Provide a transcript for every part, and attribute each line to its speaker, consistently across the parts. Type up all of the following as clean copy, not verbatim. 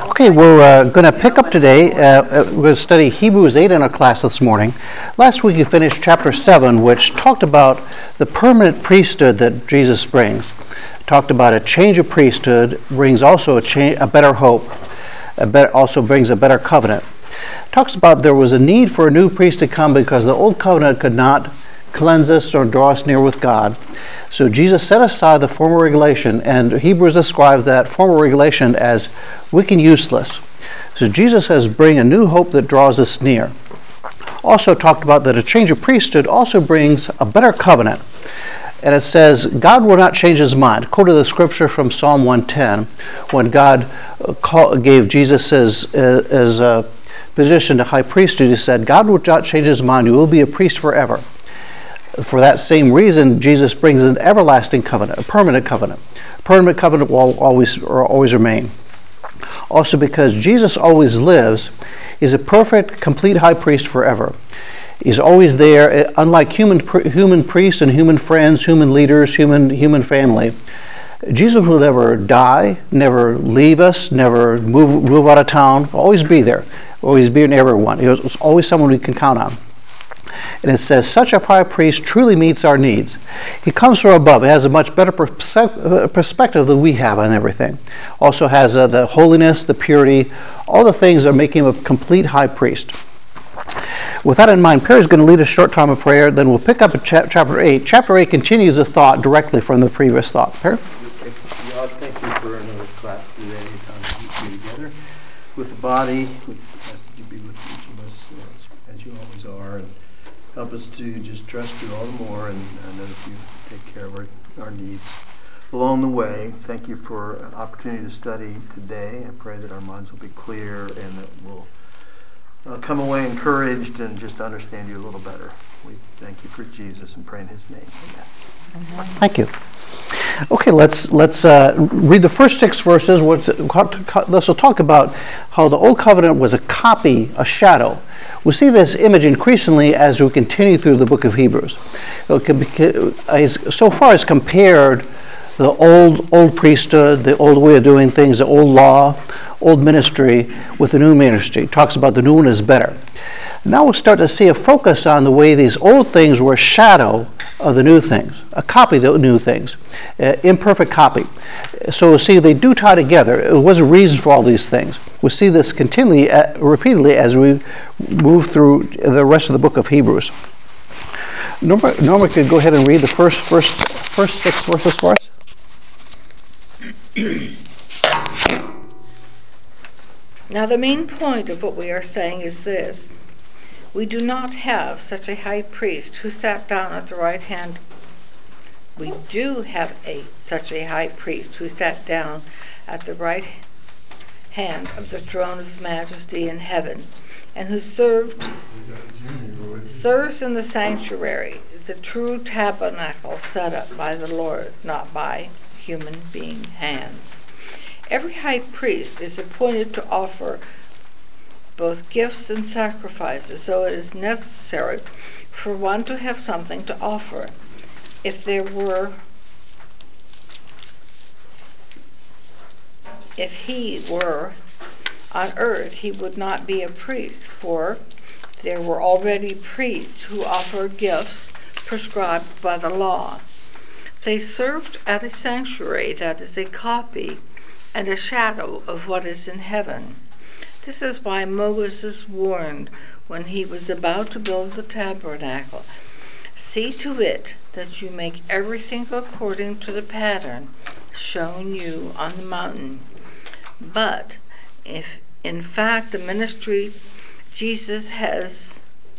Speaker 1: Okay, we're going to pick up today. We're going to study Hebrews 8 in our class this morning. Last week we finished chapter 7, which talked about the permanent priesthood that Jesus brings. Talked about a change of priesthood, brings also a better hope, also brings a better covenant. Talks about there was a need for a new priest to come because the old covenant could not cleanse us or draw us near with God. So Jesus set aside the former regulation, and Hebrews describes that former regulation as weak and useless. So Jesus has bring a new hope that draws us near. Also talked about that a change of priesthood also brings a better covenant. And it says, God will not change his mind. Quoted the scripture from Psalm 110, when God gave Jesus as a position to high priesthood, he said, God will not change his mind. You will be a priest forever. For that same reason, Jesus brings an everlasting covenant, a permanent covenant. Permanent covenant will always remain. Also, because Jesus always lives, he's a perfect, complete high priest forever. He's always there, unlike human priests and human friends, human leaders, human family. Jesus will never die, never leave us, never move out of town. Always be there, always be in everyone. He's always someone we can count on. And it says, such a high priest truly meets our needs. He comes from above. He has a much better perspective than we have on everything. Also has the holiness, the purity, all the things that make him a complete high priest. With that in mind, Perry's going to lead a short time of prayer, then we'll pick up at chapter 8. Chapter 8 continues the thought directly from the previous thought. Perry?
Speaker 2: God, thank you for another class today, time to be together with the body. We ask that you be with each of us as you always are, and help us to just trust you all the more, and know that you take care of our needs along the way. Thank you for an opportunity to study today. I pray that our minds will be clear and that we'll come away encouraged and just understand you a little better. We thank you for Jesus and pray in his name. Amen.
Speaker 1: Thank you. Okay, let's read the first 6 verses. Let's talk about how the Old Covenant was a copy, a shadow. We see this image increasingly as we continue through the book of Hebrews. So far as compared the old priesthood, the old way of doing things, the old law, old ministry with the new ministry. It talks about the new one is better. Now we'll start to see a focus on the way these old things were a shadow of the new things, a copy of the new things, imperfect copy. So we'll see they do tie together. It was a reason for all these things. We'll see this continually, repeatedly as we move through the rest of the book of Hebrews. Norma could go ahead and read the first 6 verses for us.
Speaker 3: Now the main point of what we are saying is this. We do not have such a high priest who sat down at the right hand. We do have such a high priest who sat down at the right hand of the throne of majesty in heaven, and who serves in the sanctuary, the true tabernacle set up by the Lord, not by human being hands. Every high priest is appointed to offer both gifts and sacrifices, so it is necessary for one to have something to offer. If he were on earth, he would not be a priest, for there were already priests who offered gifts prescribed by the law. They served at a sanctuary that is a copy and a shadow of what is in heaven. This is why Moses warned when he was about to build the tabernacle, see to it that you make everything according to the pattern shown you on the mountain. But if in fact the ministry Jesus has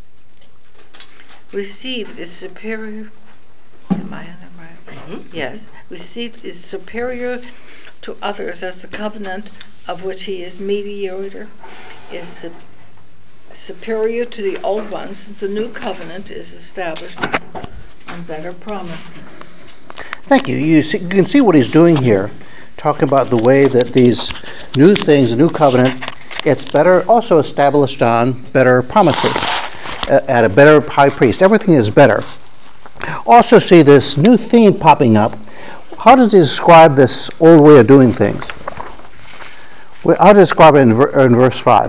Speaker 3: received is superior, am I on the right? Mm-hmm. Yes, received is superior to others, as the covenant of which he is mediator is superior to the old one, since the new covenant is established on better promises.
Speaker 1: Thank you. You can see what he's doing here, talking about the way that these new things, the new covenant, it's better, also established on better promises, at a better high priest. Everything is better. Also see this new theme popping up. How does he describe this old way of doing things? Well, I'll describe it in verse 5.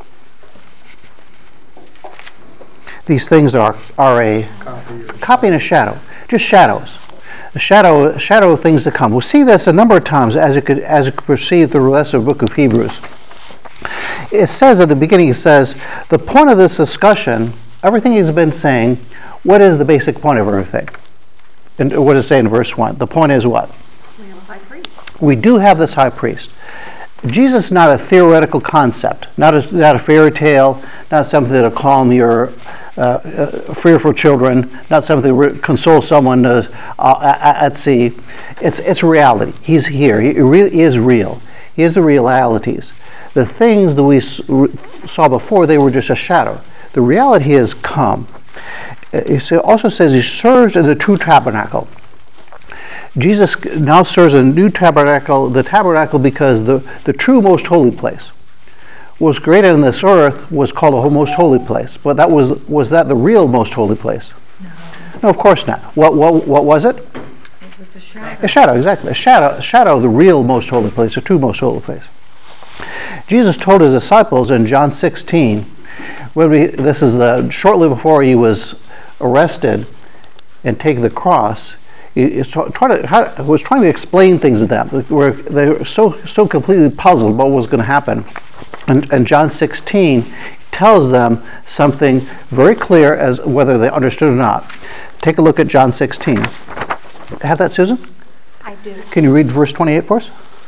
Speaker 1: These things are a copy and a shadow, just shadows. The shadow of things to come. We'll see this a number of times as you could proceed through the rest of the book of Hebrews. It says at the beginning, it says, the point of this discussion, everything he's been saying, what is the basic point of everything? And what does it say in verse 1? The point is what?
Speaker 4: We have a high priest.
Speaker 1: We do have this high priest. Jesus is not a theoretical concept, not a fairy tale, not something that'll calm your fearful children, not something to console someone at sea. It's reality. He's here. He really is real. He is the realities. The things that we saw before, they were just a shadow. The reality has come. It also says he serves in the true tabernacle. Jesus now serves a new tabernacle, the tabernacle, because the true most holy place was created on this earth was called a most holy place. But was that the real most holy place? No, of course not. What was it?
Speaker 3: It was a shadow.
Speaker 1: A shadow, exactly. A shadow of the real most holy place, the true most holy place. Jesus told his disciples in John 16, this is shortly before he was arrested and take the cross. He was trying to explain things to them. They were so completely puzzled about what was going to happen. And John 16 tells them something very clear as whether they understood or not. Take a look at John 16. Have that, Susan?
Speaker 4: I do.
Speaker 1: Can you read verse 28 for us?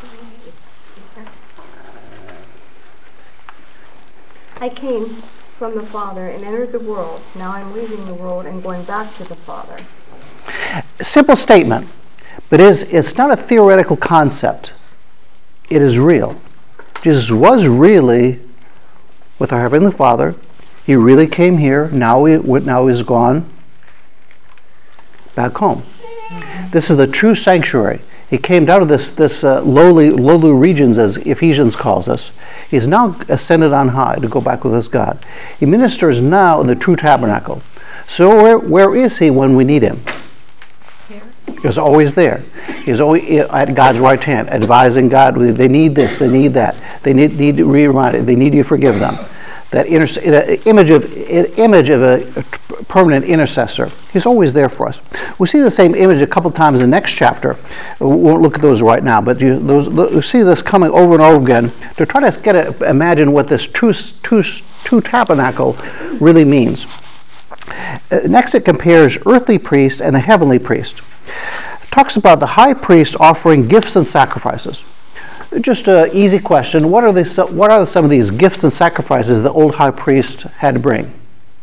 Speaker 4: I came from the Father and entered the world. Now I'm leaving the world and going back to the Father.
Speaker 1: Simple statement, but it's not a theoretical concept. It is real. Jesus was really with our Heavenly Father. He really came here. Now he's gone back home. This is the true sanctuary. He came down to this lowly regions, as Ephesians calls us. He's now ascended on high to go back with his God. He ministers now in the true tabernacle. So where is he when we need him? He's always there. He's always at God's right hand, advising God. They need this, they need that. They need to be reminded. They need you to forgive them. That image of a permanent intercessor. He's always there for us. We see the same image a couple times in the next chapter. We won't look at those right now, but you see this coming over and over again to try to imagine what this true tabernacle really means. Next, it compares earthly priest and the heavenly priest. It talks about the high priest offering gifts and sacrifices. Just an easy question. What are some of these gifts and sacrifices the old high priest had to bring?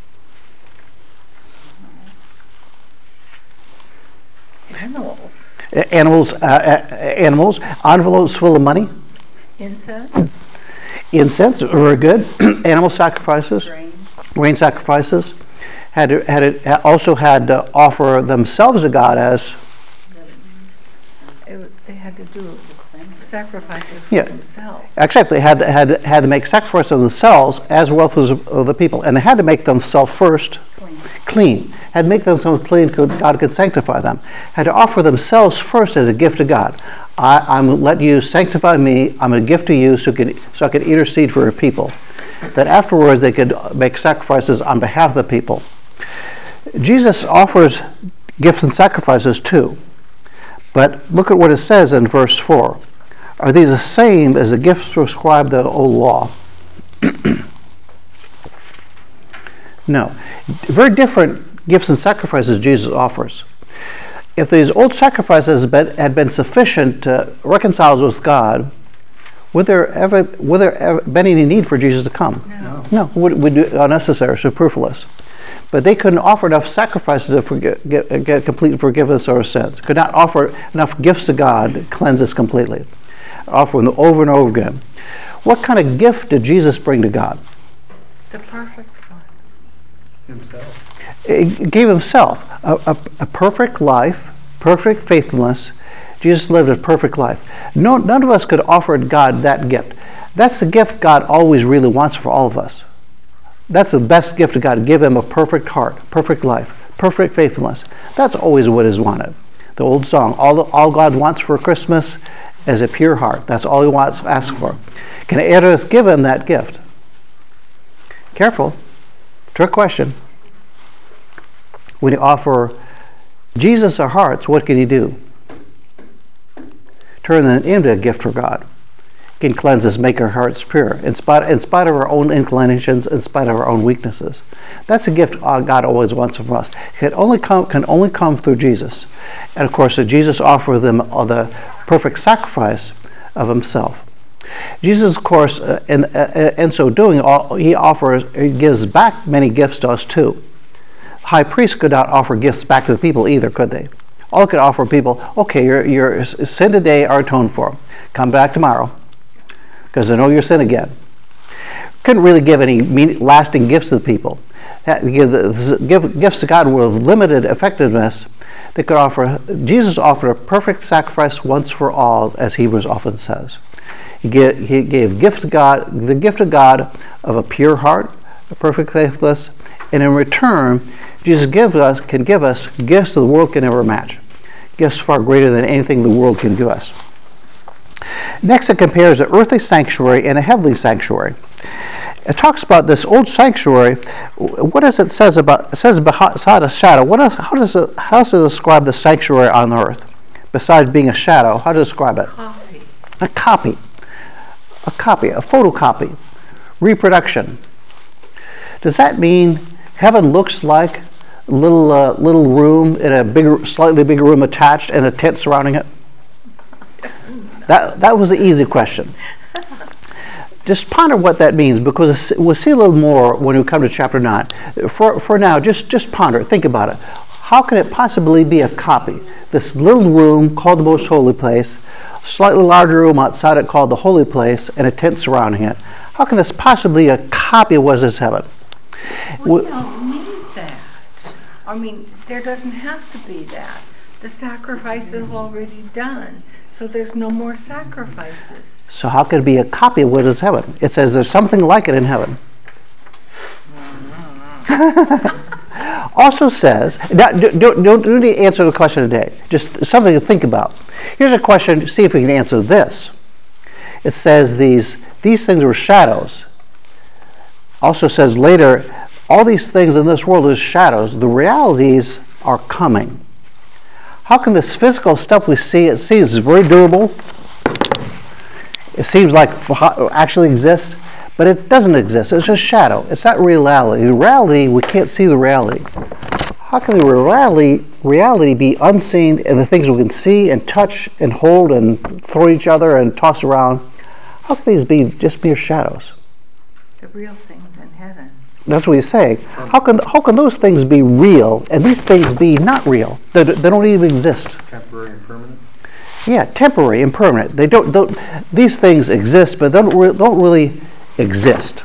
Speaker 1: Animals, envelopes full of money. Incense, very good. Animal sacrifices, grain sacrifices. Also had to offer themselves to God as.
Speaker 3: They had to do sacrifices for themselves.
Speaker 1: Exactly. They had to make sacrifices of themselves as well as of the people, and they had to make themselves first clean. Had to make themselves clean so God could sanctify them. Had to offer themselves first as a gift to God. I'm let you sanctify me. I'm a gift to you, so I could intercede for your people. That afterwards they could make sacrifices on behalf of the people. Jesus offers gifts and sacrifices too. But look at what it says in verse 4. Are these the same as the gifts prescribed in the old law? No. Very different gifts and sacrifices Jesus offers. If these old sacrifices had been sufficient to reconcile us with God, would there ever been any need for Jesus to come? No. Would be unnecessary, superfluous. But they couldn't offer enough sacrifices to get complete forgiveness of our sins. Could not offer enough gifts to God to cleanse us completely. Offer them over and over again. What kind of gift did Jesus bring to God?
Speaker 3: The perfect one.
Speaker 2: Himself.
Speaker 1: He gave himself a perfect life, perfect faithfulness. Jesus lived a perfect life. None of us could offer God that gift. That's the gift God always really wants for all of us. That's the best gift of God, to give him a perfect heart, perfect life, perfect faithfulness. That's always what is wanted. The old song, all God wants for Christmas as a pure heart. That's all he asks for. Can any of us give him that gift? Careful. Trick question. When you offer Jesus our hearts, what can he do? Turn them into a gift for God. He can cleanse us, make our hearts pure, in spite of our own inclinations, in spite of our own weaknesses. That's a gift God always wants from us. It can only come through Jesus. And of course, Jesus offered them the perfect sacrifice of himself. Jesus, of course, in so doing, he gives back many gifts to us too. High priests could not offer gifts back to the people either, could they? All could offer people, okay, your sin today are atoned for. Come back tomorrow, because I know your sin again. Couldn't really give any lasting gifts to the people. Give gifts to God were of limited effectiveness. They could offer. Jesus offered a perfect sacrifice once for all, as Hebrews often says. He gave gift to God, the gift of God of a pure heart, a perfect faithfulness, and in return, Jesus can give us gifts that the world can never match. Gifts far greater than anything the world can give us. Next, it compares the earthly sanctuary and a heavenly sanctuary. It talks about this old sanctuary. What does it says about? It says beside a shadow. How does it describe the sanctuary on earth? Besides being a shadow, how does it describe it? A copy, a photocopy, reproduction. Does that mean heaven looks like a little room in a slightly bigger room attached and a tent surrounding it? That was an easy question. Just ponder what that means, because we'll see a little more when we come to chapter 9. For now, just ponder, think about it. How can it possibly be a copy? This little room called the most holy place, slightly larger room outside it called the holy place, and a tent surrounding it. How can this possibly be a copy of what is heaven?
Speaker 3: We don't need that. I mean, there doesn't have to be that. The sacrifices have already done, so there's no more sacrifices.
Speaker 1: So how can it be a copy of what is heaven? It says there's something like it in heaven. Also says, don't really answer the question today. Just something to think about. Here's a question, see if we can answer this. It says these things were shadows. Also says later, all these things in this world is shadows. The realities are coming. How can this physical stuff we see, it seems very durable. It seems like it actually exists, but it doesn't exist. It's just shadow. It's not reality. The reality, we can't see the reality. How can the reality be unseen in the things we can see and touch and hold and throw at each other and toss around? How can these be just mere shadows?
Speaker 3: The real things in heaven.
Speaker 1: That's what he's saying. How can those things be real and these things be not real? They don't even exist.
Speaker 2: Temporary and permanent?
Speaker 1: Yeah, temporary and permanent. They don't. These things exist, but they don't really exist.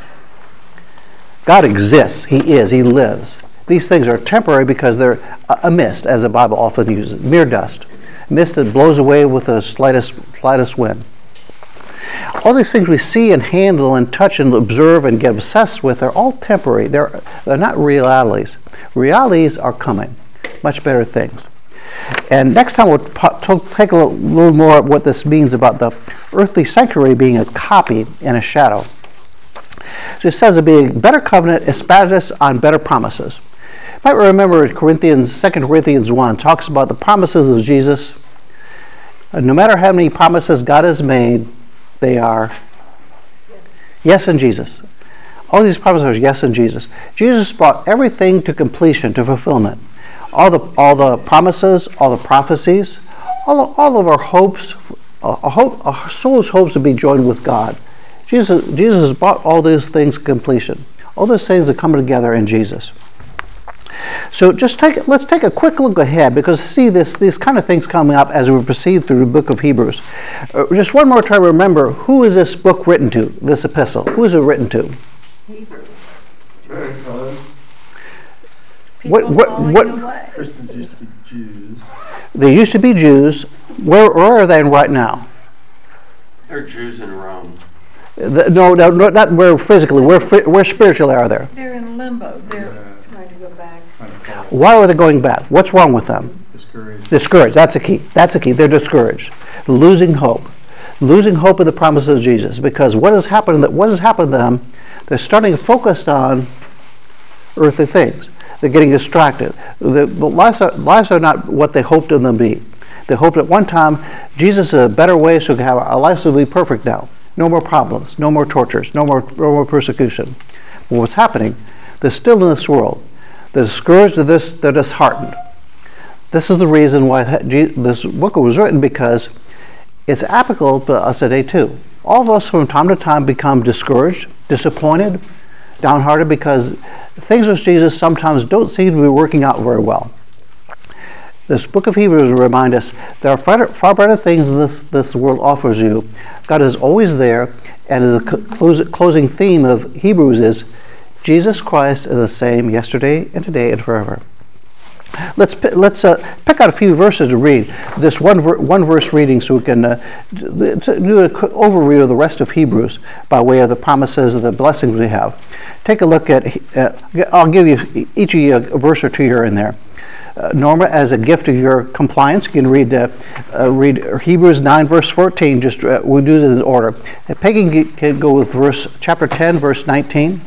Speaker 1: God exists. He is. He lives. These things are temporary because they're a mist, as the Bible often uses, mere dust, mist that blows away with the slightest wind. All these things we see and handle and touch and observe and get obsessed with are all temporary. They're not realities. Realities are coming. Much better things. And next time we'll take a little more of what this means about the earthly sanctuary being a copy and a shadow. So it says to be a better covenant established on better promises. You might remember 2 Corinthians 1 talks about the promises of Jesus. No matter how many promises God has made, they are yes in Jesus. All these promises are yes in Jesus. Jesus brought everything to completion, to fulfillment. All the promises, all the prophecies, all of our hopes, our soul's hopes to be joined with God. Jesus brought all these things to completion. All those things are coming together in Jesus. So let's take a quick look ahead, because see these kind of things coming up as we proceed through the book of Hebrews. Just one more time, remember, who is this book written to, this epistle? Who is it written to?
Speaker 3: Hebrews.
Speaker 1: What?
Speaker 2: Christians used to be Jews.
Speaker 1: They used to be Jews. Where are they right now?
Speaker 5: They're Jews in Rome.
Speaker 1: No, not where physically. Where spiritually are they?
Speaker 3: They're in limbo. They're trying to go back.
Speaker 1: Why are they going back? What's wrong with them?
Speaker 2: Discouraged.
Speaker 1: Discouraged. That's a key. They're discouraged, losing hope. losing hope of the promises of Jesus, because what has happened to them, they're starting to focus on earthly things. They're getting distracted. The lives are not what they hoped them to be. They hoped at one time Jesus is a better way so our lives will be perfect now. No more problems, no more tortures, no more persecution. Well, what's happening? They're still in this world. They're discouraged, they're disheartened. This is the reason why this book was written, because it's applicable to us today too. All of us from time to time become discouraged, disappointed, downhearted, because things with Jesus sometimes don't seem to be working out very well. This book of Hebrews will remind us there are far better things than this world offers you. God is always there, and the closing theme of Hebrews is Jesus Christ is the same yesterday and today and forever. Let's pick out a few verses to read. This one verse reading, so we can do an overview of the rest of Hebrews by way of the promises and the blessings we have. Take a look at. I'll give you each of you a verse or two here and there. Norma, as a gift of your compliance, you can read Hebrews 9 verse 14. Just we'll do it in order. Peggy can go with chapter 10 verse 19.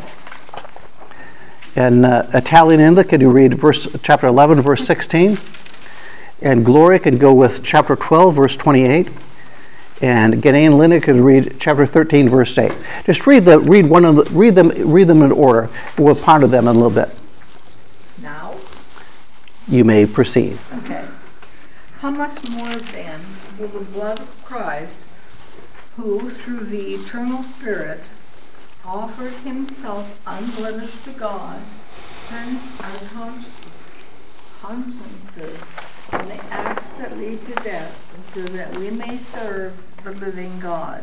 Speaker 1: And Italian Inlet, can you read chapter 11 verse 16? And Gloria can go with chapter 12 verse 28. And Ghanaian Linda could read chapter 13 verse 8. Just read them in order. We'll ponder them in a little bit.
Speaker 3: Now?
Speaker 1: You may proceed.
Speaker 3: Okay. How much more then will the blood of Christ, who through the eternal Spirit offered himself unblemished to God, cleanse our consciences from the acts that lead to death, so that we may serve the living God?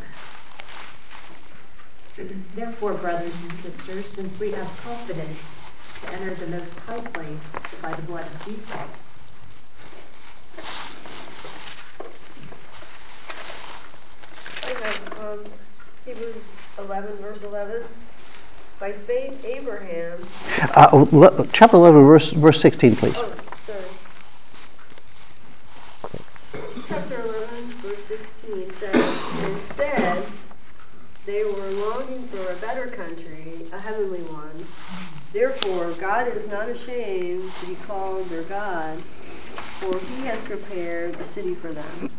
Speaker 6: Therefore, brothers and sisters, since we have confidence to enter the Most High Place by the blood of Jesus,
Speaker 7: I have Hebrews 11 verse 11. By faith Abraham.
Speaker 1: Chapter 11 verse 16, please.
Speaker 7: Oh, sorry. Chapter 11 verse 16 says, instead they were longing for a better country, a heavenly one. Therefore God is not ashamed to be called their God, for he has prepared a city for them.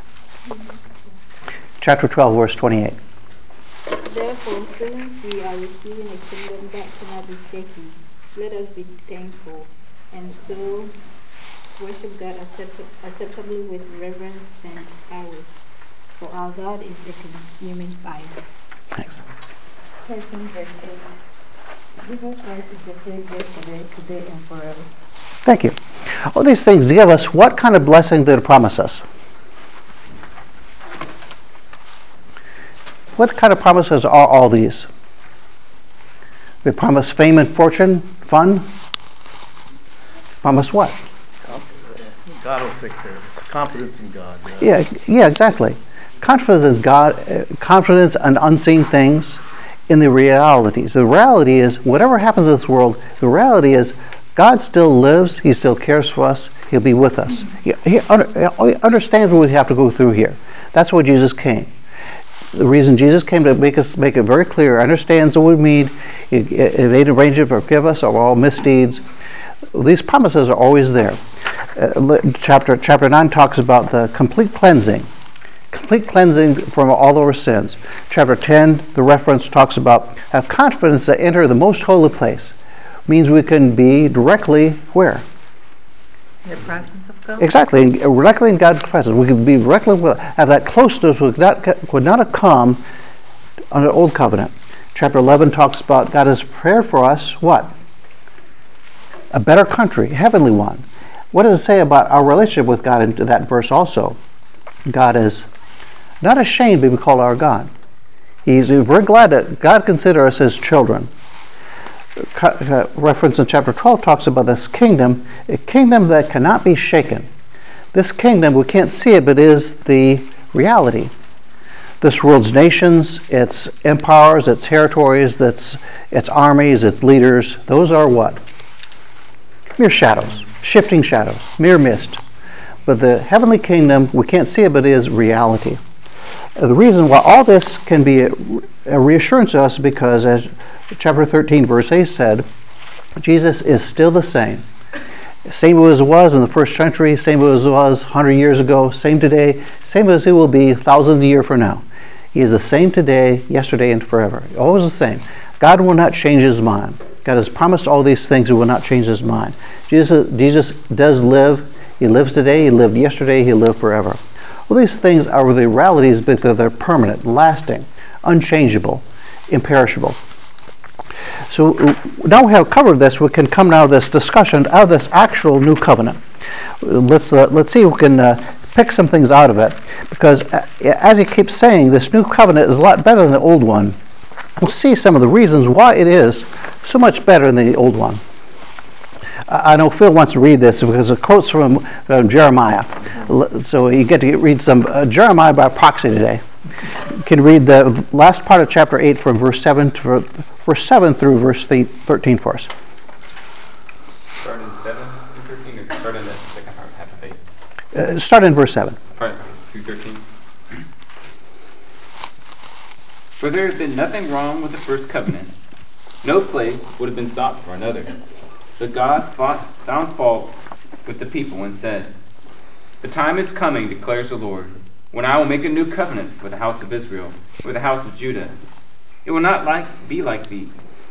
Speaker 1: Chapter 12 verse 28.
Speaker 8: Therefore, since we are receiving a kingdom that cannot be shaken, let us be thankful, and so worship God acceptably with reverence and awe. For our God is a consuming fire.
Speaker 1: Thanks.
Speaker 8: 13 verse 8. Jesus Christ is the same yesterday, today, and forever.
Speaker 1: Thank you. All these things give us what kind of blessing did it promise us? What kind of promises are all these? They promise fame and fortune, fun. Promise what?
Speaker 2: God will take care of us. Confidence in God.
Speaker 1: Yeah, exactly. Confidence in God, confidence in unseen things, in the realities. The reality is, whatever happens in this world, the reality is God still lives, He still cares for us, He'll be with us. He understands what we have to go through here. That's why Jesus came. The reason Jesus came to make it very clear, understands what we need, He made arrangements to forgive us of all misdeeds. These promises are always there. Chapter 9 talks about the complete cleansing from all our sins. Chapter 10, the reference talks about have confidence to enter the most holy place. Means we can be directly where?
Speaker 3: In the presence of God?
Speaker 1: Exactly, directly in God's presence. We can be directly, have that closeness would not have come under the Old Covenant. Chapter 11 talks about God has prepared for us what? A better country, a heavenly one. What does it say about our relationship with God in that verse also? God is not ashamed to be called our God. He's very glad that God considers us as children. Reference in chapter 12 talks about this kingdom, a kingdom that cannot be shaken. This kingdom, we can't see it, but is the reality. This world's nations, its empires, its territories, its armies, its leaders, those are what? Mere shadows, shifting shadows, mere mist. But the heavenly kingdom, we can't see it, but it is reality. The reason why all this can be a reassurance to us is because, as chapter 13, verse 8 said, Jesus is still the same. Same as it was in the first century, same as it was 100 years ago, same today, same as it will be thousands of years from now. He is the same today, yesterday, and forever. Always the same. God will not change his mind. God has promised all these things. He will not change his mind. Jesus does live. He lives today. He lived yesterday. He lived forever. Well, these things are the realities because they're permanent, lasting, unchangeable, imperishable. So now we have covered this, we can come now to this discussion of this actual new covenant. Let's see if we can pick some things out of it, because as he keeps saying, this new covenant is a lot better than the old one. We'll see some of the reasons why it is so much better than the old one. I know Phil wants to read this because it quotes from Jeremiah. So you get to read some Jeremiah by proxy today. You can read the last part of chapter 8 from verse 7 through verse 13 for us.
Speaker 9: Start in 7 through 13, or start in the second half of 8?
Speaker 1: Start in verse 7.
Speaker 9: All right, through 13. For there has been nothing wrong with the first covenant. No place would have been sought for another. But God found fault with the people and said, "The time is coming, declares the Lord, when I will make a new covenant with the house of Israel, with the house of Judah. It will not be like the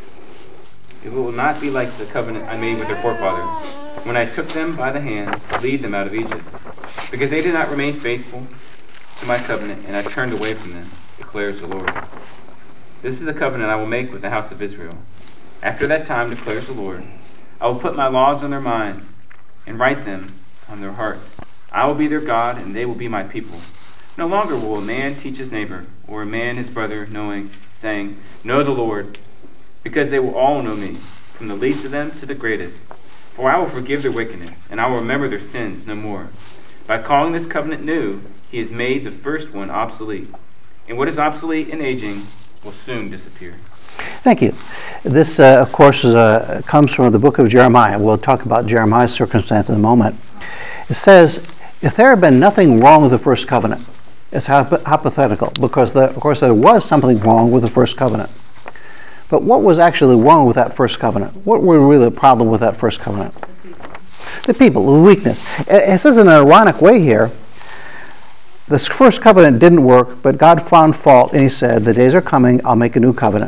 Speaker 9: covenant I made with their forefathers, when I took them by the hand to lead them out of Egypt, because they did not remain faithful to my covenant, and I turned away from them, declares the Lord. This is the covenant I will make with the house of Israel. After that time, declares the Lord, I will put my laws on their minds and write them on their hearts. I will be their God, and they will be my people. No longer will a man teach his neighbor, or a man his brother, saying, Know the Lord, because they will all know me, from the least of them to the greatest. For I will forgive their wickedness, and I will remember their sins no more. By calling this covenant new, he has made the first one obsolete. And what is obsolete and aging will soon disappear."
Speaker 1: Thank you. This, of course, comes from the book of Jeremiah. We'll talk about Jeremiah's circumstance in a moment. It says, if there had been nothing wrong with the first covenant, it's hypothetical, because, of course, there was something wrong with the first covenant. But what was actually wrong with that first covenant? What were really the problem with that first covenant? The people, the weakness. It says in an ironic way here, this first covenant didn't work, but God found fault, and he said, the days are coming, I'll make a new covenant.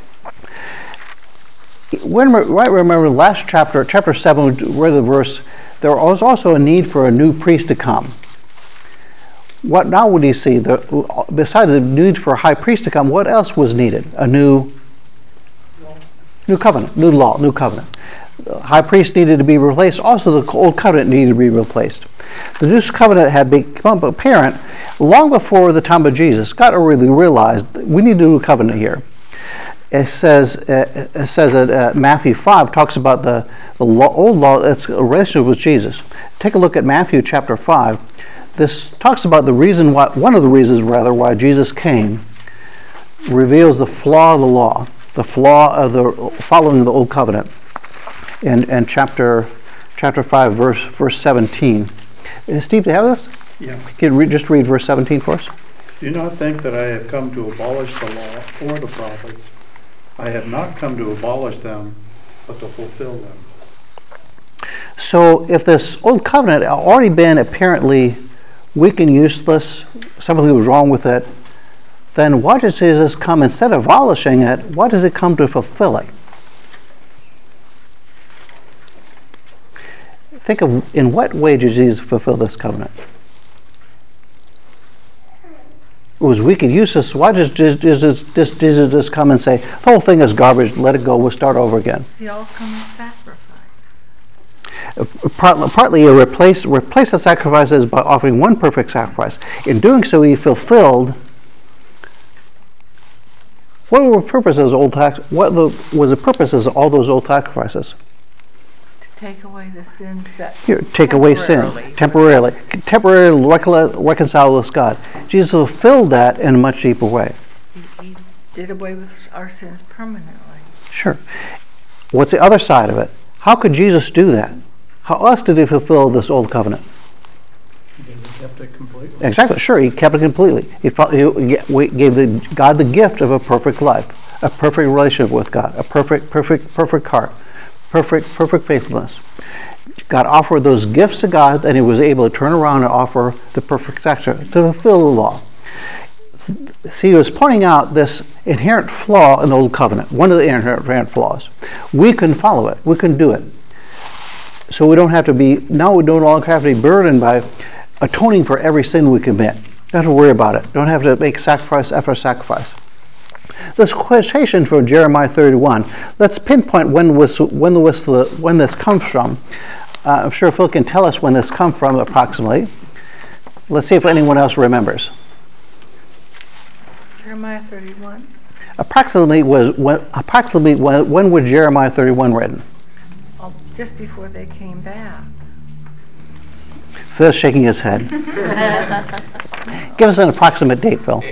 Speaker 1: Remember last chapter 7, where the verse, there was also a need for a new priest to come. What now would you see? Besides the need for a high priest to come, what else was needed? A new covenant, new law, new covenant. The high priest needed to be replaced. Also, the old covenant needed to be replaced. The new covenant had become apparent long before the time of Jesus. God already realized we need a new covenant here. It says that Matthew 5 talks about the old law that's a relationship with Jesus. Take a look at Matthew chapter 5. This talks about the reason why, one of the reasons rather, why Jesus came, reveals the flaw of the law, the flaw of the following the old covenant. In chapter 5, verse 17. Steve, do you have this?
Speaker 10: Yeah.
Speaker 1: Can you just read verse 17 for us?
Speaker 10: Do not think that I have come to abolish the law or the prophets. I have not come to abolish them, but to fulfill them.
Speaker 1: So if this old covenant had already been apparently weak and useless, something was wrong with it, then why does Jesus come, instead of abolishing it, why does it come to fulfill it? Think of in what way did Jesus fulfill this covenant? It was weak and useless. Why does Jesus just come and say, the whole thing is garbage, let it go, we'll start over again?
Speaker 3: The ultimate sacrifice.
Speaker 1: Partly replace the sacrifices by offering one perfect sacrifice. In doing so, he fulfilled. What were the purposes of all those old sacrifices?
Speaker 3: Take away the sins that
Speaker 1: take away sins temporarily reconcile with God. Jesus fulfilled that in a much deeper way.
Speaker 3: He did away with our sins permanently.
Speaker 1: Sure. What's the other side of it? How could Jesus do that? How else did he fulfill this old covenant?
Speaker 10: Because he kept it completely.
Speaker 1: Exactly, sure, he kept it completely. He gave God the gift of a perfect life, a perfect relationship with God, a perfect heart, perfect faithfulness. God offered those gifts to God, and he was able to turn around and offer the perfect sacrifice to fulfill the law. See, he was pointing out this inherent flaw in the Old Covenant, one of the inherent flaws. We can follow it, we can do it. So we don't have to be, now we no longer have to be burdened by atoning for every sin we commit. Don't have to worry about it. Don't have to make sacrifice after sacrifice. This quotation from Jeremiah 31, let's pinpoint when this comes from. I'm sure Phil can tell us when this comes from approximately. Let's see if anyone else remembers.
Speaker 3: Jeremiah 31.
Speaker 1: Approximately when was Jeremiah 31 written?
Speaker 3: Oh, just before they came back.
Speaker 1: Phil's shaking his head. Give us an approximate date, Phil.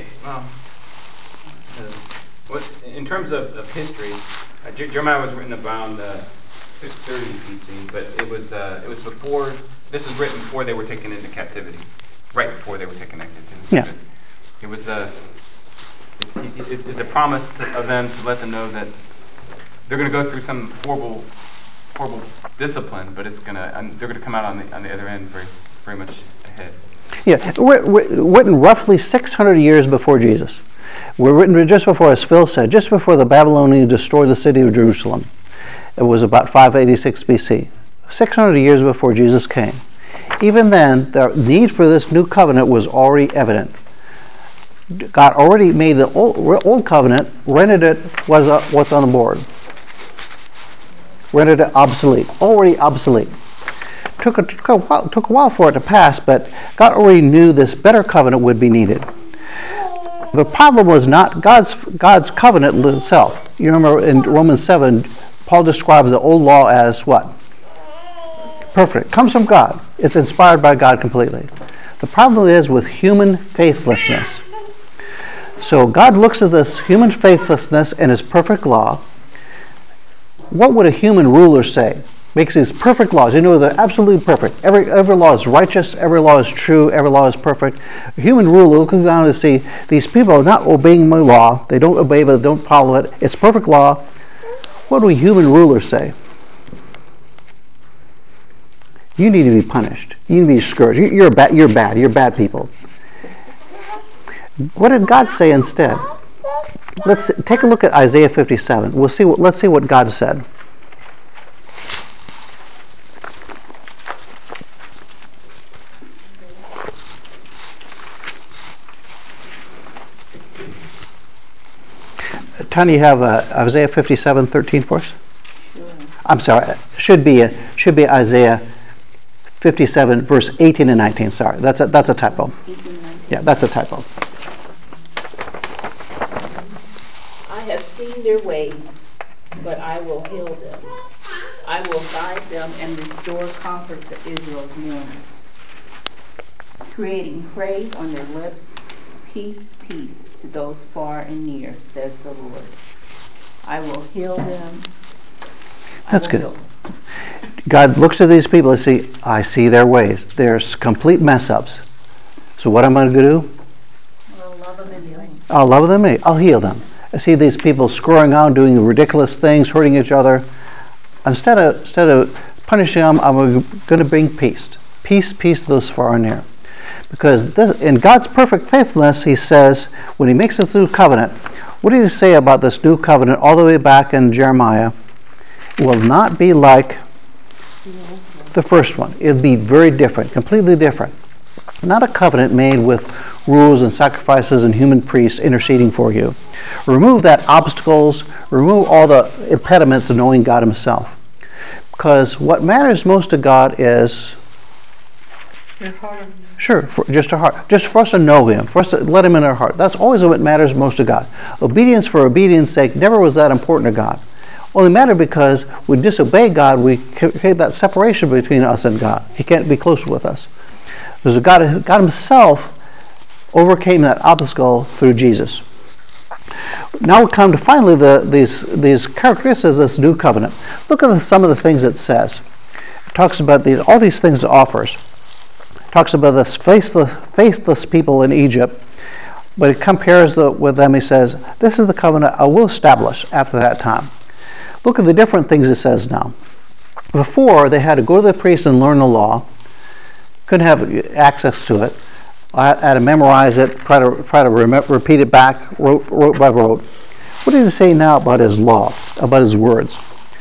Speaker 9: In terms of history, Jeremiah was written around 630 BC, but it was before. This was written before they were taken into captivity, right before they were taken into captivity.
Speaker 1: Yeah.
Speaker 9: It was it's a promise of them to let them know that they're going to go through some horrible discipline, but they're going to come out on the other end very much ahead.
Speaker 1: Yeah, written roughly 600 years before Jesus. We're written just before, as Phil said, just before the Babylonians destroyed the city of Jerusalem. It was about 586 BC, 600 years before Jesus came. Even then, the need for this new covenant was already evident. God already made the old covenant, rendered it what's on the board. Rendered it obsolete, already obsolete. Took a while for it to pass, but God already knew this better covenant would be needed. The problem was not God's covenant itself. You remember in Romans 7, Paul describes the old law as what? Perfect. It comes from God. It's inspired by God completely. The problem is with human faithlessness. So God looks at this human faithlessness and his perfect law. What would a human ruler say? Makes these perfect laws. You know, they're absolutely perfect. Every law is righteous. Every law is true. Every law is perfect. A human ruler looking down to see these people are not obeying my law. They don't obey, but they don't follow it. It's perfect law. What do a human ruler say? You need to be punished. You need to be scourged. You're bad. You're bad people. What did God say instead? Let's take a look at Isaiah 57. Let's see what God said. Tanya, you have Isaiah 57:13 for us? Sure. I'm sorry. Should be Isaiah 57 verse 18 and 19. Sorry, that's a typo. 18 and 19. Yeah, that's a typo.
Speaker 8: I have seen their ways, but I will heal them. I will guide them and restore comfort to Israel's mourners, creating praise on their lips. Peace, peace to those far and near, says the Lord. I will heal them.
Speaker 1: That's good. God looks at these people and see, I see their ways. There's complete mess ups. So what am I going to do?
Speaker 6: I'll love them anyway.
Speaker 1: I'll love them anyway. I'll heal them. I see these people screwing around, doing ridiculous things, hurting each other. Instead of punishing them, I'm going to bring peace. Peace to those far and near. Because in God's perfect faithfulness, he says, when he makes this new covenant, what does he say about this new covenant all the way back in Jeremiah? It will not be like the first one. It'll be very different, completely different. Not a covenant made with rules and sacrifices and human priests interceding for you. Remove that obstacles, remove all the impediments of knowing God himself. Because what matters most to God is
Speaker 3: Your heart.
Speaker 1: Sure, just our heart. Just for us to know him, for us to let him in our heart. That's always what matters most to God. Obedience for obedience sake never was that important to God. Only mattered because we disobey God, we create that separation between us and God. He can't be close with us. Because God himself overcame that obstacle through Jesus. Now we come to finally these characteristics of this new covenant. Look at some of the things it says. It talks about all these things it offers. Talks about this faithless people in Egypt, but it compares with them. He says, this is the covenant I will establish after that time. Look at the different things it says now. Before, they had to go to the priest and learn the law. Couldn't have access to it. I had to memorize it, try to repeat it back, rote by rote. What does he say now about his law, about his words?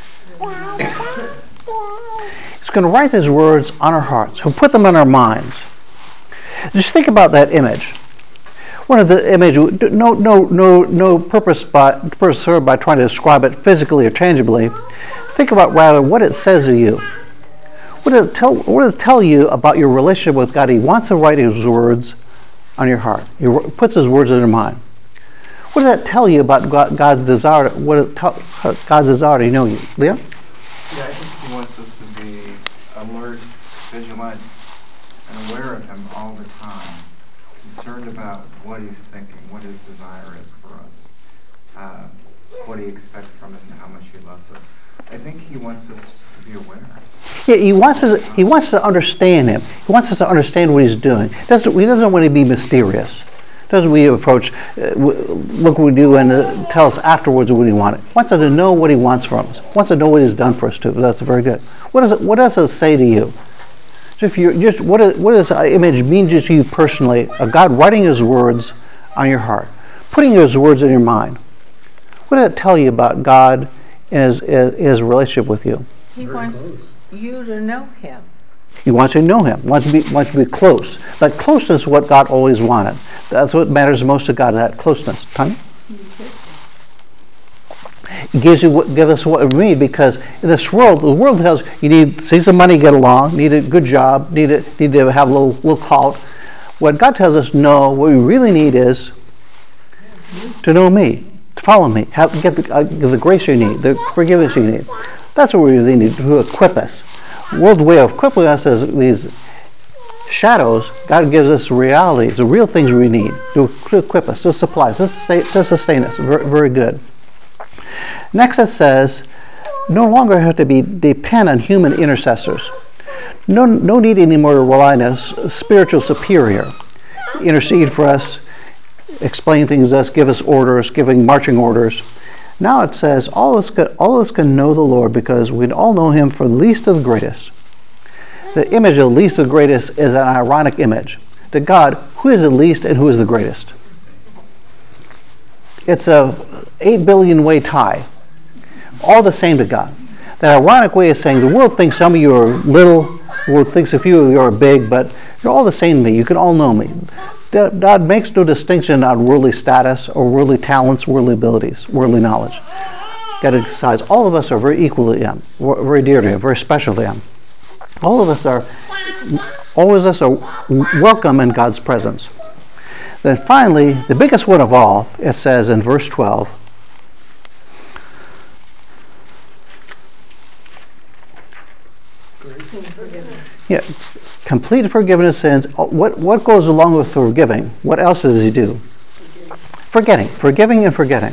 Speaker 1: He's going to write his words on our hearts. He'll put them in our minds. Just think about that image. One of the image, no purpose served by trying to describe it physically or tangibly. Think about rather what it says to you. What does it tell you about your relationship with God? He wants to write his words on your heart. He puts his words in your mind. What does that tell you about God's desire? God's desire to know you, Leah?
Speaker 11: Yeah, I think he wants us to be alert, vigilant, and aware of him all the time, concerned about what he's thinking, what his desire is for us, what he expects from us, and how much he loves us. I think he wants us to be aware.
Speaker 1: Yeah, he wants to understand him. He wants us to understand what he's doing. He doesn't want to be mysterious. Doesn't we approach, look what we do and tell us afterwards what he wanted. Wants us to know what he wants from us. Wants to know what he's done for us too. That's very good. What does it say to you? So if you're just what does this image mean just to you personally of God writing his words on your heart, putting his words in your mind? What does it tell you about God and his relationship with you?
Speaker 3: He wants you to know him.
Speaker 1: He wants you to know him. Wants to be close. But closeness is what God always wanted. That's what matters most to God, that closeness. Tanya? He gives us what we need, because in this world, the world tells you need see some money, get along, need a good job, need to have a little clout. What God tells us, no, what we really need is to know me, to follow me, get the grace you need, the forgiveness you need. That's what we really need to equip us. The world's way of equipping us is these shadows. God gives us realities, the real things we need to equip us, to supply us, to sustain us. Very, very good. Next it says, no longer have to depend on human intercessors. No need anymore to rely on a spiritual superior. Intercede for us, explain things to us, give us orders, giving marching orders. Now it says, all of us can know the Lord because we all know him from the least to the greatest. The image of the least to the greatest is an ironic image. To God, who is the least and who is the greatest? It's a 8 billion way tie. All the same to God. That ironic way of saying the world thinks some of you are little, the world thinks a few of you are big, but you're all the same to me. You can all know me. God makes no distinction on worldly status or worldly talents, worldly abilities, worldly knowledge. God decides all of us are very equal to him, very dear to him, very special to him. All of us are welcome in God's presence. Then finally, the biggest one of all, it says in verse 12, yeah, complete forgiveness of sins. What goes along with forgiving? What else does he do? Forgiving and forgetting.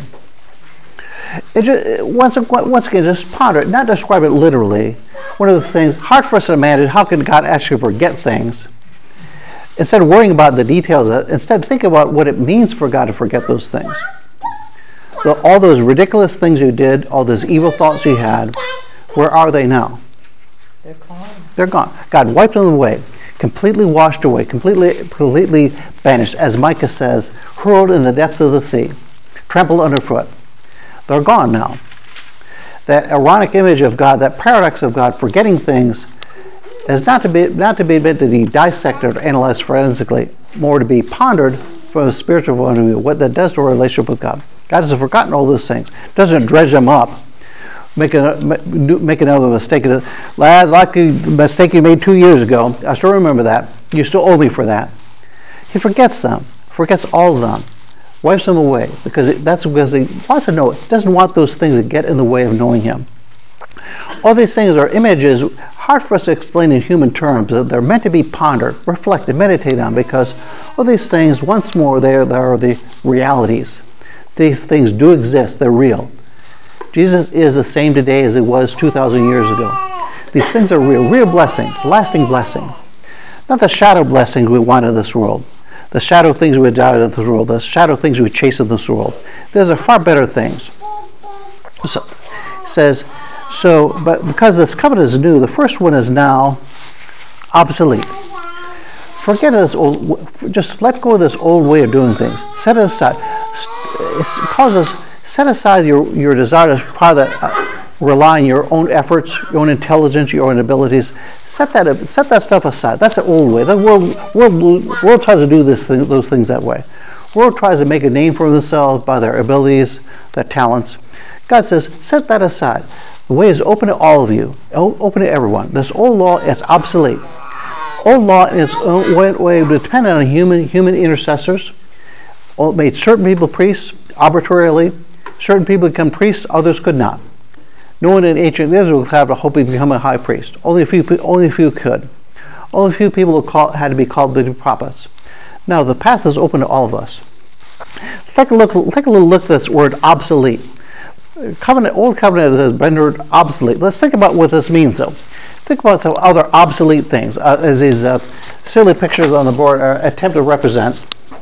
Speaker 1: Once again, just ponder it, not describe it literally. One of the things, hard for us to imagine, how can God actually forget things? Instead of worrying about the details, instead think about what it means for God to forget those things. All those ridiculous things you did, all those evil thoughts you had, where are they now?
Speaker 3: They're gone.
Speaker 1: They're gone. God wiped them away, completely washed away, completely banished. As Micah says, hurled in the depths of the sea, trampled underfoot. They're gone now. That ironic image of God, that paradox of God forgetting things, is not to be meant to be dissected or analyzed forensically, more to be pondered from a spiritual point of view, what that does to our relationship with God. God has forgotten all those things, doesn't dredge them up, make another mistake. Lads, like the mistake you made 2 years ago, I still remember that. You still owe me for that. He forgets them, forgets all of them, wipes them away, because he wants to know it. He doesn't want those things that get in the way of knowing him. All these things are images, hard for us to explain in human terms. They're meant to be pondered, reflected, meditated on, because all these things, once more, they are the realities. These things do exist, they're real. Jesus is the same today as he was 2,000 years ago. These things are real blessings, lasting blessing. Not the shadow blessings we want in this world, the shadow things we desire in this world, the shadow things we chase in this world. There's a far better things. So, it says, but because this covenant is new, the first one is now obsolete. Forget this old. Just let go of this old way of doing things. Set it aside. It causes set aside your desire to probably rely on your own efforts, your own intelligence, your own abilities. Set that stuff aside. That's the old way. The world tries to do those things that way. The world tries to make a name for themselves by their abilities, their talents. God says, set that aside. The way is open to all of you, open to everyone. This old law is obsolete. Old law in its own way depended on human intercessors. It made certain people priests arbitrarily. Certain people become priests, others could not. No one in ancient Israel would have a hope to become a high priest. Only a few could. Only a few people had to be called the prophets. Now the path is open to all of us. Take a little look at this word obsolete. Old covenant is rendered obsolete. Let's think about what this means, though. Think about some other obsolete things, as these silly pictures on the board are attempt to represent.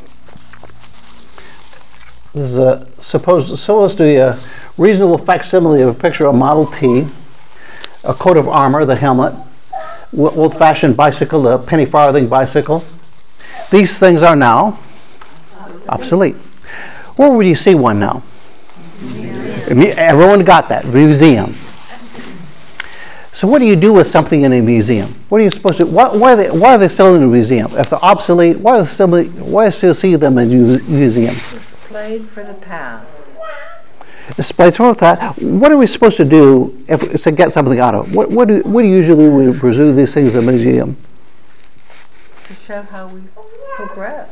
Speaker 1: This is supposed to be a reasonable facsimile of a picture of a Model T, a coat of armor, the helmet, old-fashioned bicycle, the penny farthing bicycle. These things are now obsolete. Where would you see one now? Everyone got that. Museum. So what do you do with something in a museum? What are you supposed to? Why are they still in a museum? If they're obsolete, why still see them in museums?
Speaker 3: Displayed for the past.
Speaker 1: Displayed for the past. What are we supposed to do to get something out of it? What do usually we preserve these things in a museum?
Speaker 3: To show how we progressed.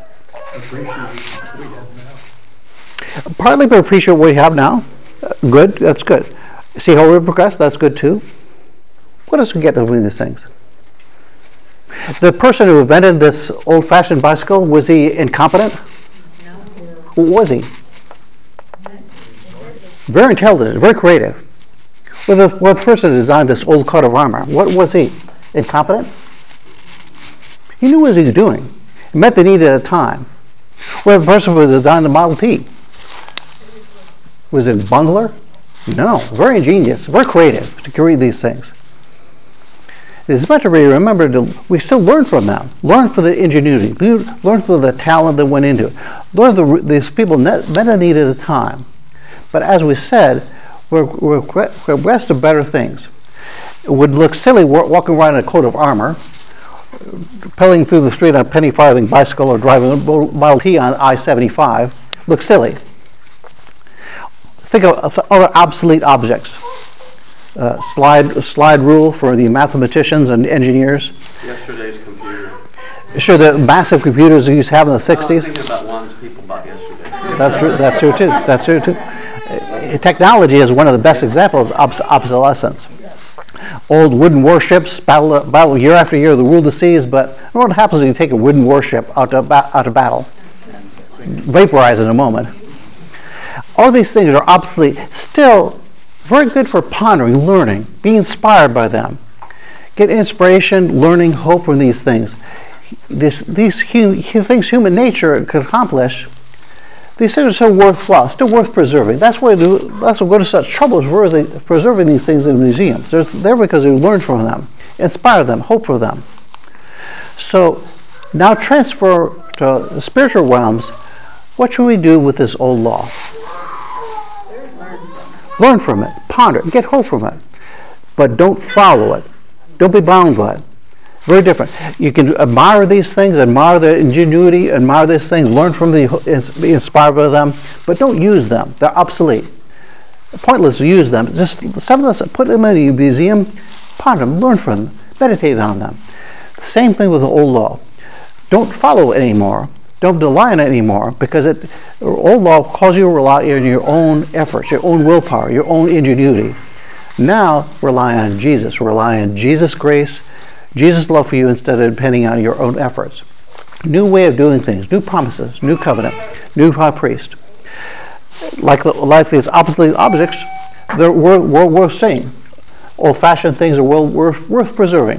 Speaker 1: Partly to appreciate what we have now. Good, that's good. See how we progress, that's good too. What else we get with these things? The person who invented this old-fashioned bicycle, was he incompetent?
Speaker 3: No.
Speaker 1: Who was he? Very intelligent, very creative. Well, the person who designed this old coat of armor, what was he? Incompetent? He knew what he was doing. It met the need at a time. Well, the person who designed the Model T, was it a bungler? No, very ingenious, very creative to create these things. It's better to remember we still learn from them. Learn from the ingenuity. Learn from the talent that went into it. Learn these people met a need at a time. But as we said, we're abreast of better things. It would look silly walking around in a coat of armor, pedaling through the street on a penny farthing bicycle or driving a Model T on I-75. Looks silly. Think of other obsolete objects. Slide rule for the mathematicians and engineers.
Speaker 5: Yesterday's computer.
Speaker 1: Sure, the massive computers you used to have in the 60s.
Speaker 5: I'm thinking about ones people bought yesterday.
Speaker 1: That's true too. That's true too. Technology is one of the best examples of obsolescence. Old wooden warships battle year after year, the rule the seas. But what happens when you take a wooden warship out of battle? Vaporize in a moment. All these things are obsolete. Still, very good for pondering, learning, being inspired by them. Get inspiration, learning, hope from these things. These things human nature could accomplish. These things are still worthwhile, still worth preserving. That's why we go to such trouble preserving these things in museums. They're because we learn from them, inspire them, hope for them. So now transfer to spiritual realms. What should we do with this old law? Learn from it, ponder it, get hope from it. But don't follow it. Don't be bound by it. Very different. You can admire these things, admire their ingenuity, admire these things, learn from them, be inspired by them, but don't use them. They're obsolete. Pointless to use them. Just some of them, put them in a museum, ponder them, learn from them, meditate on them. The same thing with the old law. Don't follow it anymore. Don't rely on it anymore, because old law calls you to rely on your own efforts, your own willpower, your own ingenuity. Now rely on Jesus. Rely on Jesus' grace, Jesus' love for you, instead of depending on your own efforts. New way of doing things, new promises, new covenant, new high priest. Like these obsolete objects, they're worth seeing. Old-fashioned things are worth preserving.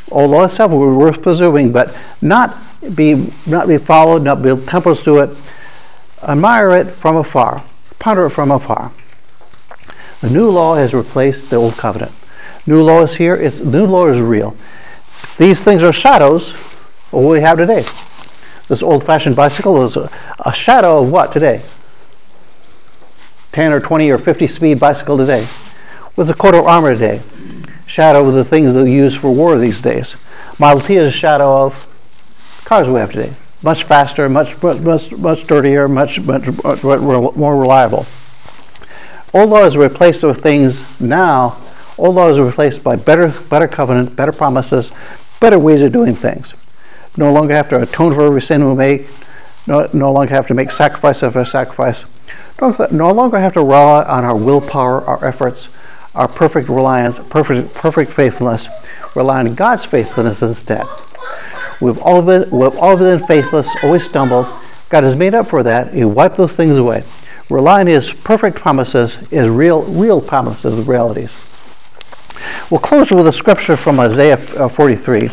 Speaker 1: Old law itself was worth preserving, but not be followed, not build temples to it. Admire it from afar, ponder it from afar. The new law has replaced the old covenant. New law is here. New law is real. These things are shadows of what we have today. This old-fashioned bicycle is a shadow of what today? 10 or 20 or 50 speed bicycle today. What's a coat of armor today? Shadow of the things that we use for war these days. Model T is a shadow of cars we have today. Much faster, much dirtier, much more reliable. Old law is replaced with things now. Old law is replaced by better covenant, better promises, better ways of doing things. No longer have to atone for every sin we make. No longer have to make sacrifice after sacrifice. No longer have to rely on our willpower, our efforts, our perfect reliance, perfect faithfulness. Rely on God's faithfulness instead. We've all been faithless, always stumbled. God has made up for that. He wiped those things away. Rely on His perfect promises, His real promises, realities. We'll close with a scripture from Isaiah 43.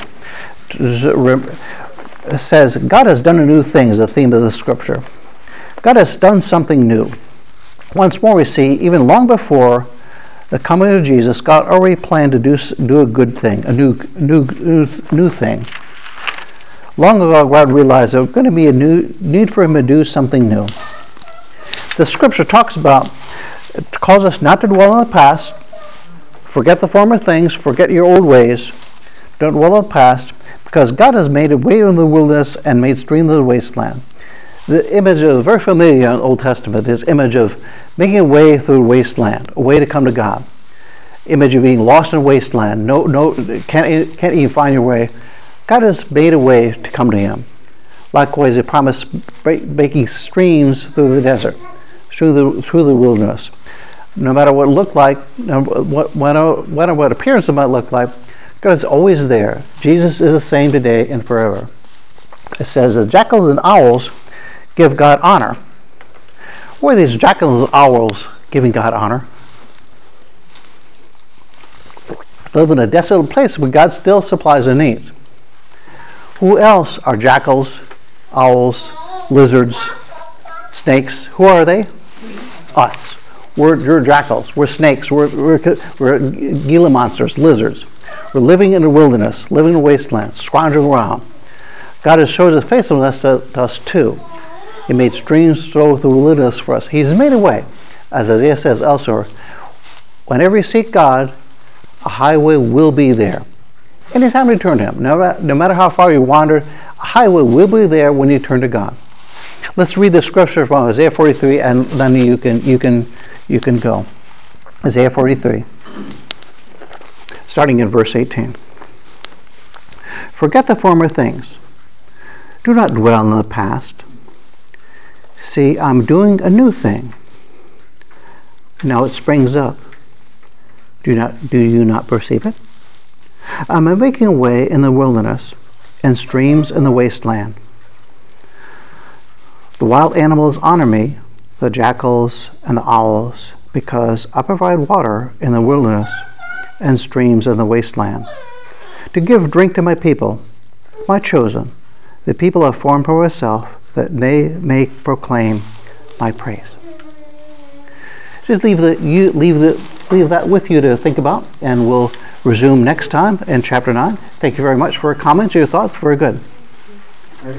Speaker 1: It says, God has done a new thing is the theme of the scripture. God has done something new. Once more we see, even long before the coming of Jesus, God already planned to do a good thing, a new thing. Long ago, God realized there was going to be a need for Him to do something new. The scripture calls us not to dwell on the past, forget the former things, forget your old ways, don't dwell on the past, because God has made a way in the wilderness and made streams of the wasteland. The image is very familiar in the Old Testament, this image of making a way through the wasteland, a way to come to God. Image of being lost in a wasteland, can't even find your way. God has made a way to come to Him. Likewise, He promised making streams through the desert, through the wilderness. No matter what it looked like, what appearance it might look like, God is always there. Jesus is the same today and forever. It says the jackals and owls give God honor. Where are these jackals and owls giving God honor? They live in a desolate place, but God still supplies their needs. Who else are jackals, owls, lizards, snakes? Who are they? Us. We're jackals. We're snakes. We're Gila monsters, lizards. We're living in the wilderness, living in the wasteland, scrounging around. God has shown His faithfulness to us too. He made streams flow through the wilderness for us. He's made a way. As Isaiah says elsewhere, whenever you seek God, a highway will be there. Anytime you turn to Him, no matter how far you wander, a highway will be there when you turn to God. Let's read the scripture from Isaiah 43, and then you can go. Isaiah 43, starting in verse 18. Forget the former things. Do not dwell on the past. See, I'm doing a new thing. Now it springs up. Do you not perceive it? I'm making a way in the wilderness and streams in the wasteland. The wild animals honor me, the jackals and the owls, because I provide water in the wilderness and streams in the wasteland, to give drink to my people, my chosen, the people I've formed for myself, that they may proclaim my praise. Just leave that with you to think about, and we'll resume next time in chapter 9. Thank you very much for your comments, your thoughts. Very good.